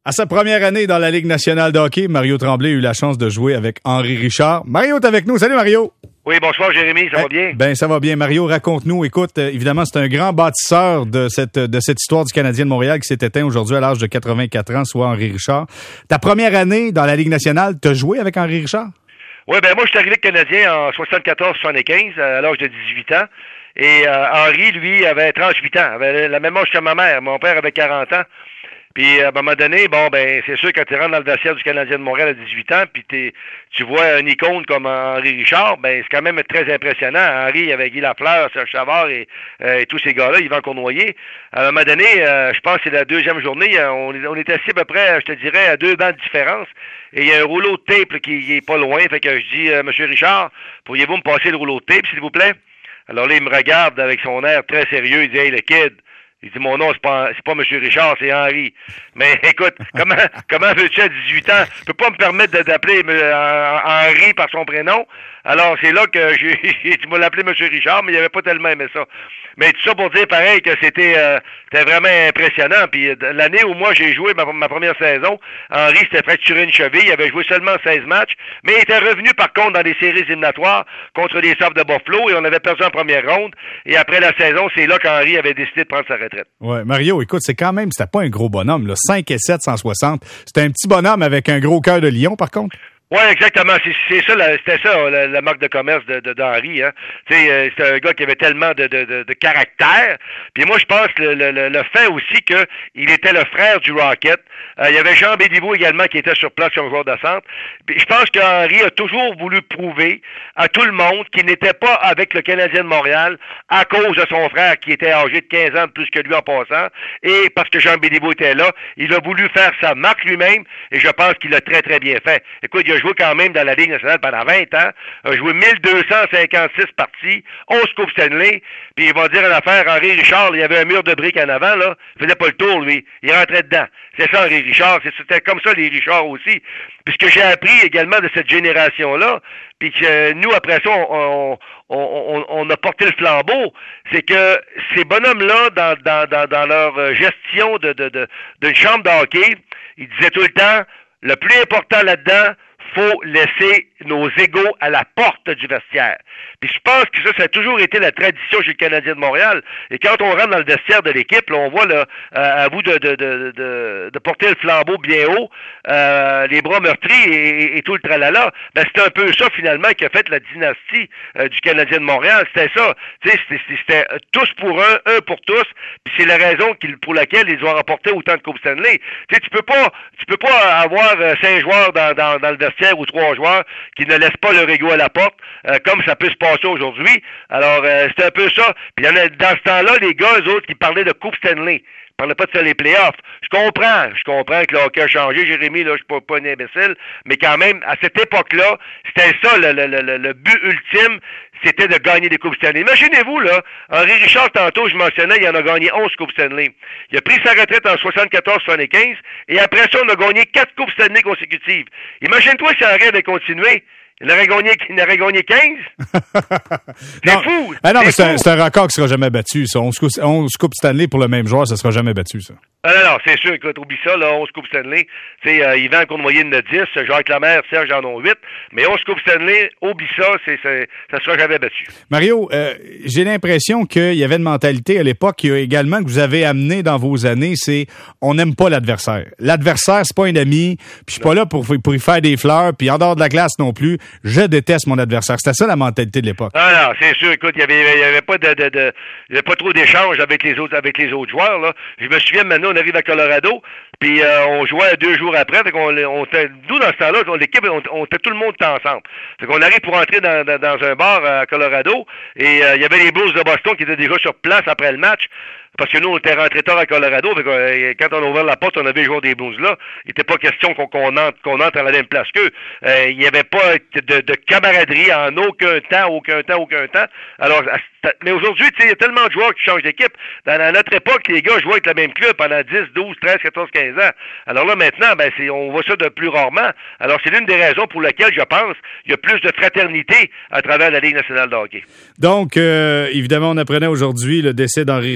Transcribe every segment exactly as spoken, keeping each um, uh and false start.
À sa première année dans la Ligue nationale de hockey, Mario Tremblay a eu la chance de jouer avec Henri Richard. Mario est avec nous. Salut Mario! Oui, bonsoir Jérémy, ça eh, va bien? Ben ça va bien. Mario, raconte-nous. Écoute, euh, évidemment, c'est un grand bâtisseur de cette de cette histoire du Canadien de Montréal qui s'est éteint aujourd'hui à l'âge de quatre-vingt-quatre ans, soit Henri Richard. Ta première année dans la Ligue nationale, t'as joué avec Henri Richard? Oui, ben moi je suis arrivé Canadien en soixante-quatorze soixante-quinze, à l'âge de dix-huit ans. Et euh, Henri, lui, avait trente-huit ans, avait la même âge que ma mère. Mon père avait quarante ans. Puis à un moment donné, bon ben c'est sûr quand tu rentres dans le vestiaire du Canadien de Montréal à dix-huit ans, puis t'es, tu vois un icône comme Henri Richard, ben c'est quand même très impressionnant. Henri avec Guy Lafleur, Serge Savard et, euh, et tous ces gars-là, Yvan Cournoyer. À un moment donné, euh, je pense que c'est la deuxième journée, on, on était assis à peu près, je te dirais, à deux bancs de différence. Et il y a un rouleau de tape là, qui, qui est pas loin. Fait que je dis, euh, Monsieur Richard, pourriez-vous me passer le rouleau de tape, s'il vous plaît? Alors là, il me regarde avec son air très sérieux, il dit, hey le kid. Il dit, mon nom, c'est pas, c'est pas M. Richard, c'est Henri. Mais écoute, comment, comment veux-tu à dix-huit ans? Je peux pas me permettre de, d'appeler euh, Henri par son prénom. Alors, c'est là que j'ai, tu m'as l'appelé M. Richard, mais il avait pas tellement aimé ça. Mais tout ça pour dire pareil que c'était, euh, c'était vraiment impressionnant. Puis l'année où moi j'ai joué ma, ma première saison, Henri s'était fracturé une cheville, il avait joué seulement seize matchs, mais il était revenu par contre dans les séries éliminatoires contre les Sabres de Buffalo et on avait perdu en première ronde. Et après la saison, c'est là qu'Henri avait décidé de prendre sa retraite. Ouais, Mario, écoute, c'est quand même, c'était pas un gros bonhomme, là, cinq et sept, cent soixante. C'était un petit bonhomme avec un gros cœur de lion, par contre. Oui, exactement. C'est, c'est ça, la, c'était ça la, la marque de commerce de, de d'Henri. Hein. Tu sais, euh, c'était un gars qui avait tellement de, de, de, de caractère. Puis moi, je pense le, le, le fait aussi que il était le frère du Rocket. Euh, il y avait Jean Béliveau également qui était sur place comme joueur de centre. Puis je pense qu'Henri a toujours voulu prouver à tout le monde qu'il n'était pas avec le Canadien de Montréal à cause de son frère qui était âgé de quinze ans de plus que lui en passant. Et parce que Jean Béliveau était là, il a voulu faire sa marque lui-même. Et je pense qu'il l'a très, très bien fait. Écoute, il a joué quand même dans la Ligue nationale pendant vingt ans, a joué mille deux cent cinquante-six parties, onze Coupes Stanley, puis il va dire une affaire, Henri Richard, il y avait un mur de briques en avant, là, il faisait pas le tour, lui, il rentrait dedans. C'est ça, Henri Richard, c'était comme ça les Richards aussi. Puis ce que j'ai appris également de cette génération-là, puis que nous, après ça, on, on, on, on a porté le flambeau, c'est que ces bonhommes-là, dans, dans, dans, dans leur gestion de, de, de, d'une chambre de hockey, ils disaient tout le temps, le plus important là-dedans, faut laisser nos égos à la porte du vestiaire. Puis je pense que ça, ça a toujours été la tradition chez le Canadien de Montréal. Et quand on rentre dans le vestiaire de l'équipe, là, on voit là, euh, à vous de, de, de, de, de porter le flambeau bien haut, euh, les bras meurtris et, et, et tout le tralala. Ben, c'était un peu ça, finalement, qui a fait la dynastie euh, du Canadien de Montréal. C'était ça. Tu sais, c'était, c'était tous pour un, un pour tous. Puis c'est la raison qu'il, pour laquelle ils ont remporté autant de Coupes Stanley. Tu sais, tu peux pas, tu peux pas avoir euh, cinq joueurs dans, dans, dans le vestiaire ou trois joueurs qui ne laissent pas leur ego à la porte, euh, comme ça peut se passer aujourd'hui. Alors, euh, c'est un peu ça. Puis il y en a, dans ce temps-là, les gars, eux autres, qui parlaient de Coupe Stanley. Ils parlaient pas de faire les playoffs. Je comprends. Je comprends que le hockey a changé, Jérémy, là, je suis pas, pas un imbécile. Mais quand même, à cette époque-là, c'était ça, le, le, le, le but ultime, c'était de gagner des Coupes Stanley. Imaginez-vous, là, Henri Richard, tantôt, je mentionnais, il en a gagné onze Coupes Stanley. Il a pris sa retraite en soixante-quatorze soixante-quinze, et après ça, on a gagné quatre Coupes Stanley consécutives. Imagine-toi si Henri avait continué. Il aurait gagné, il aurait gagné quinze. C'est non. fou! Ah non, c'est mais c'est fou. un, c'est un record qui sera jamais battu, ça. onze Coupes Stanley pour le même joueur, ça sera jamais battu, ça. Ah non, non, c'est sûr, écoute, oublie ça, là, onze Coupes Stanley. Tu sais, euh, Yvan Cournoyer en a dix, Jacques Lemaire, Serge en ont huit, mais onze Coupes Stanley, oublie ça, c'est, c'est, ça sera jamais battu. Mario, euh, j'ai l'impression qu'il y avait une mentalité à l'époque qui a également, que vous avez amené dans vos années, c'est on n'aime pas l'adversaire. L'adversaire, c'est pas un ami, puis je suis pas là pour, pour y faire des fleurs, puis en dehors de la glace non plus, je déteste mon adversaire. C'était ça la mentalité de l'époque. Ah non, c'est sûr, écoute, il y avait, il y avait pas de, de, de, il y avait pas trop d'échanges avec les autres, avec les autres joueurs, là. Je me souviens maintenant, on arrive à Colorado, puis euh, on jouait deux jours après, fait qu'on, on était, nous dans ce temps-là, on, l'équipe, on, on était tout le monde ensemble. Fait qu'on arrive pour entrer dans, dans, dans un bar à Colorado, et euh, il y avait les Blues de Boston qui étaient déjà sur place après le match. Parce que nous, on était rentrés tard à Colorado, fait que, euh, quand on a ouvert la porte, on avait les joueurs des Blues là. Il n'était pas question qu'on, qu'on, entre, qu'on entre à la même place qu'eux. Euh, il n'y avait pas de, de camaraderie en aucun temps, aucun temps, aucun temps. Alors, mais aujourd'hui, tu sais, il y a tellement de joueurs qui changent d'équipe. Dans, dans notre époque, les gars jouaient avec le même club pendant dix, douze, treize, quatorze, quinze ans. Alors là, maintenant, ben, c'est, on voit ça de plus rarement. Alors, c'est l'une des raisons pour lesquelles, je pense, il y a plus de fraternité à travers la Ligue nationale de hockey. Donc, euh, évidemment, on apprenait aujourd'hui le décès d'Henri Richard, le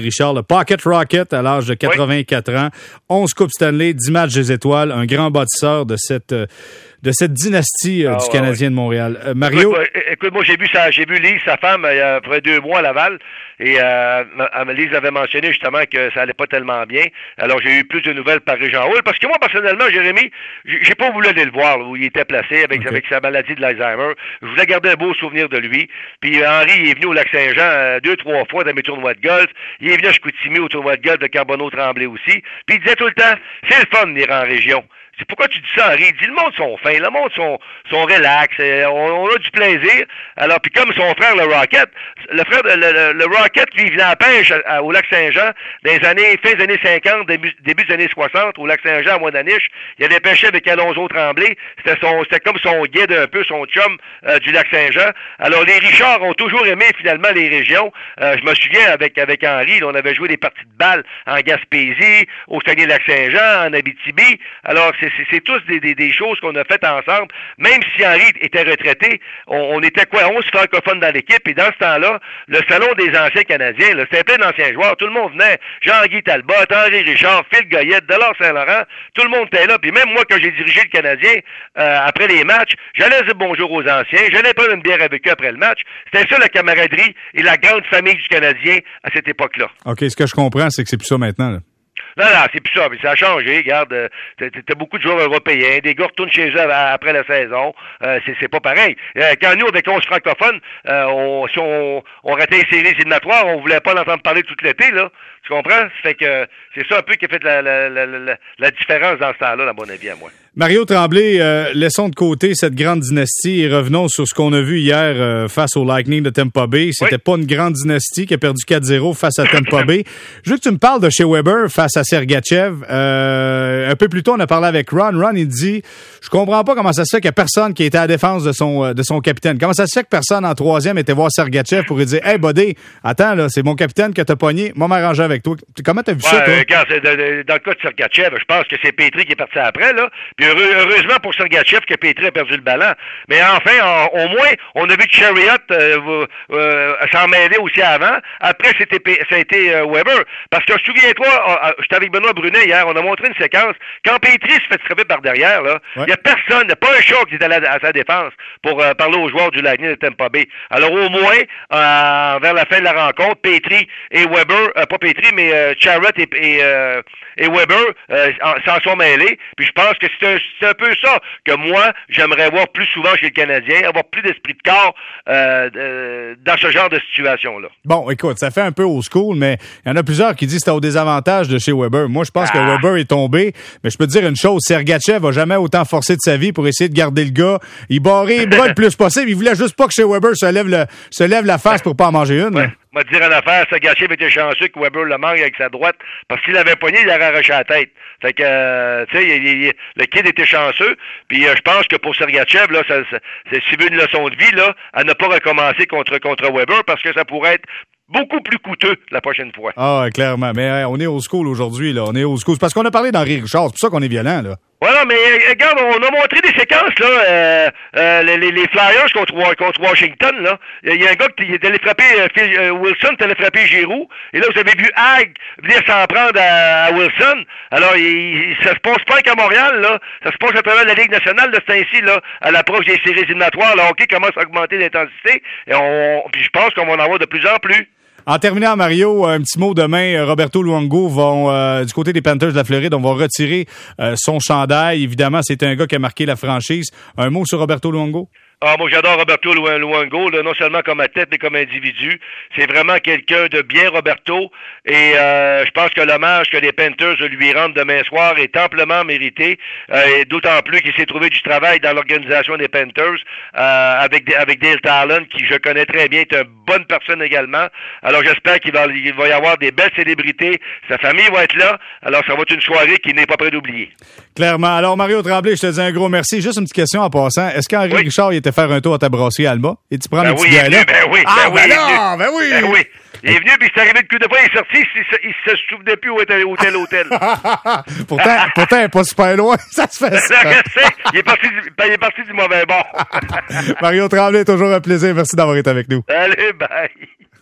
Pocket Rocket à l'âge de quatre-vingt-quatre oui. ans. onze Coupes Stanley, dix matchs des étoiles, un grand bâtisseur de cette... Euh, de cette dynastie euh, ah, du ouais, Canadien ouais. de Montréal. Euh, Mario? Écoute, écoute, moi, j'ai vu ça, j'ai vu Lise, sa femme, il y a près deux mois à Laval, et euh, Lise avait mentionné justement que ça allait pas tellement bien. Alors, j'ai eu plus de nouvelles par Régent Houle, parce que moi, personnellement, Jérémy, j'ai pas voulu aller le voir, là, où il était placé, avec, okay. avec sa maladie de l'Alzheimer. Je voulais garder un beau souvenir de lui. Puis, Henri, il est venu au Lac-Saint-Jean euh, deux, trois fois dans mes tournois de golf. Il est venu à Chicoutimi au tournoi de golf de Carbonneau-Tremblay aussi. Puis, il disait tout le temps, c'est le fun de venir en région. C'est pourquoi tu dis ça, Henri? Il dit, le monde sont fins, le monde sont, sont relax, on, on a du plaisir. Alors, puis comme son frère, le Rocket, le frère, le, le, le Rocket, lui, il venait à pêche à, à, au Lac-Saint-Jean, dans les années, fin des années cinquante, début, début des années soixante, au Lac-Saint-Jean, à Moine-Aniche. Il avait pêché avec Alonzo Tremblay. C'était son, c'était comme son guide un peu, son chum, euh, du Lac-Saint-Jean. Alors, les Richards ont toujours aimé, finalement, les régions. Euh, je me souviens, avec, avec Henri, là, on avait joué des parties de balle en Gaspésie, au Saguenay-Lac-Saint-Jean, en Abitibi. Alors, c'est C'est, c'est tous des, des, des choses qu'on a faites ensemble. Même si Henri était retraité, on, on était quoi, onze francophones dans l'équipe, et dans ce temps-là, le salon des anciens Canadiens, là, c'était plein d'anciens joueurs. Tout le monde venait. Jean-Guy Talbot, Henri Richard, Phil Goyette, Delors Saint-Laurent, tout le monde était là. Puis même moi, quand j'ai dirigé le Canadien, euh, après les matchs, j'allais dire bonjour aux anciens, j'allais prendre une bière avec eux après le match. C'était ça, la camaraderie et la grande famille du Canadien à cette époque-là. OK, ce que je comprends, c'est que c'est plus ça maintenant, là. Non, non, c'est plus ça, mais ça a changé, regarde, euh, t'as, t'as beaucoup de joueurs européens, des gars retournent chez eux après la saison, euh, c'est, c'est pas pareil. Euh, quand nous, avec onze francophones, euh, on, si on, on ratait les séries éliminatoires, on voulait pas l'entendre parler tout l'été, là, tu comprends? Ça fait que c'est ça un peu qui a fait la, la, la, la, la différence dans ce temps-là, à mon avis, à moi. Mario Tremblay, euh, laissons de côté cette grande dynastie et revenons sur ce qu'on a vu hier euh, face au Lightning de Tampa Bay. C'était oui. pas une grande dynastie qui a perdu quatre zéro face à Tampa Bay. Je veux que tu me parles de Shea Weber face à Sergachev. Euh, un peu plus tôt, on a parlé avec Ron. Ron, il dit, je comprends pas comment ça se fait qu'il y a personne qui était à la défense de son de son capitaine. Comment ça se fait que personne en troisième était voir Sergachev pour lui dire, hey buddy, attends là, c'est mon capitaine que t'as pogné, moi m'arranger avec toi. Comment t'as vu ouais, ça toi? Regarde, c'est de, de, dans le cas de Sergachev, je pense que c'est Petry qui est parti après là. Puis heureux, heureusement pour Sergachev que Petry a perdu le ballon. Mais enfin, en, au moins, on a vu que Chariot euh, euh, s'en mêlait aussi avant. Après, c'était ça a été euh, Weber. Parce que souviens-toi, euh, j'étais avec Benoît Brunet hier, on a montré une séquence. Quand Petry se fait frapper par derrière, là, il ouais. n'y a personne, il n'y a pas un chat qui est à, la, à sa défense pour euh, parler aux joueurs du Lightning de Tampa Bay. Alors au moins, euh, vers la fin de la rencontre, Petry et Weber, euh, pas Petry, mais euh, Chariot et, et, euh, et Weber euh, s'en sont mêlés. Puis je pense que c'est un, c'est un peu ça que moi, j'aimerais voir plus souvent chez le Canadien, avoir plus d'esprit de corps euh, euh, dans ce genre de situation-là. Bon, écoute, ça fait un peu old school, mais il y en a plusieurs qui disent que c'était au désavantage de chez Weber. Moi, je pense ah. que Weber est tombé, mais je peux te dire une chose, Sergachev a jamais autant forcé de sa vie pour essayer de garder le gars. Il barrait les bras le plus possible. Il voulait juste pas que chez Weber se lève, le, se lève la face pour pas en manger une. Ouais. Moi, te dire en affaire, Sergachev était chanceux que Weber le manque avec sa droite, parce qu'il avait pogné, il aurait arraché la tête. Fait que, euh, tu sais, le kid était chanceux, puis euh, je pense que pour Sergachev, là, ça, ça, c'est suivi une leçon de vie, là, à ne pas recommencer contre, contre Weber, parce que ça pourrait être beaucoup plus coûteux la prochaine fois. Ah, clairement. Mais euh, on est old school aujourd'hui, là. On est old school. C'est parce qu'on a parlé d'Henri Richard, c'est pour ça qu'on est violent, là. Voilà, mais regarde, on a montré des séquences, là, euh, euh, les, les Flyers contre, contre Washington, là. Il y a un gars qui est allé frapper, euh, Wilson est allé frapper Giroux, et là, vous avez vu Hag venir s'en prendre à, à Wilson. Alors, il, il, ça se passe pas qu'à Montréal, là. Ça se passe à travers la Ligue nationale, de ce temps-ci, là, à l'approche des séries éliminatoires. Le hockey commence à augmenter l'intensité, et on, puis je pense qu'on va en avoir de plus en plus. En terminant, Mario, un petit mot demain. Roberto Luongo vont euh, du côté des Panthers de la Floride, on va retirer euh, son chandail. Évidemment, c'est un gars qui a marqué la franchise. Un mot sur Roberto Luongo? Ah, moi, j'adore Roberto Luongo, là, non seulement comme athlète, mais comme individu. C'est vraiment quelqu'un de bien, Roberto. Et euh, je pense que l'hommage que les Panthers lui rendent demain soir est amplement mérité. Euh, et d'autant plus qu'il s'est trouvé du travail dans l'organisation des Panthers euh, avec avec Dale Talon, qui je connais très bien, est une bonne personne également. Alors, j'espère qu'il va, il va y avoir des belles célébrités. Sa famille va être là. Alors, ça va être une soirée qu'il n'est pas prêt d'oublier. Clairement. Alors, Mario Tremblay, je te dis un gros merci. Juste une petite question en passant. Est-ce qu'Henri oui. Richard il était faire un tour à ta brasserie Alma et tu prends ben une petite oui, bière là? Ben oui, ah, ben, ben, oui, non, ben oui, ben oui. Il est venu, puis c'est arrivé de coup de fois, il est sorti, il se, se souvenait plus où était l'hôtel, hôtel. pourtant, pourtant, il n'est pas super loin, ça se fait ça. il, est parti du, il est parti du mauvais bord. Mario Tremblay, toujours un plaisir. Merci d'avoir été avec nous. Allez, bye.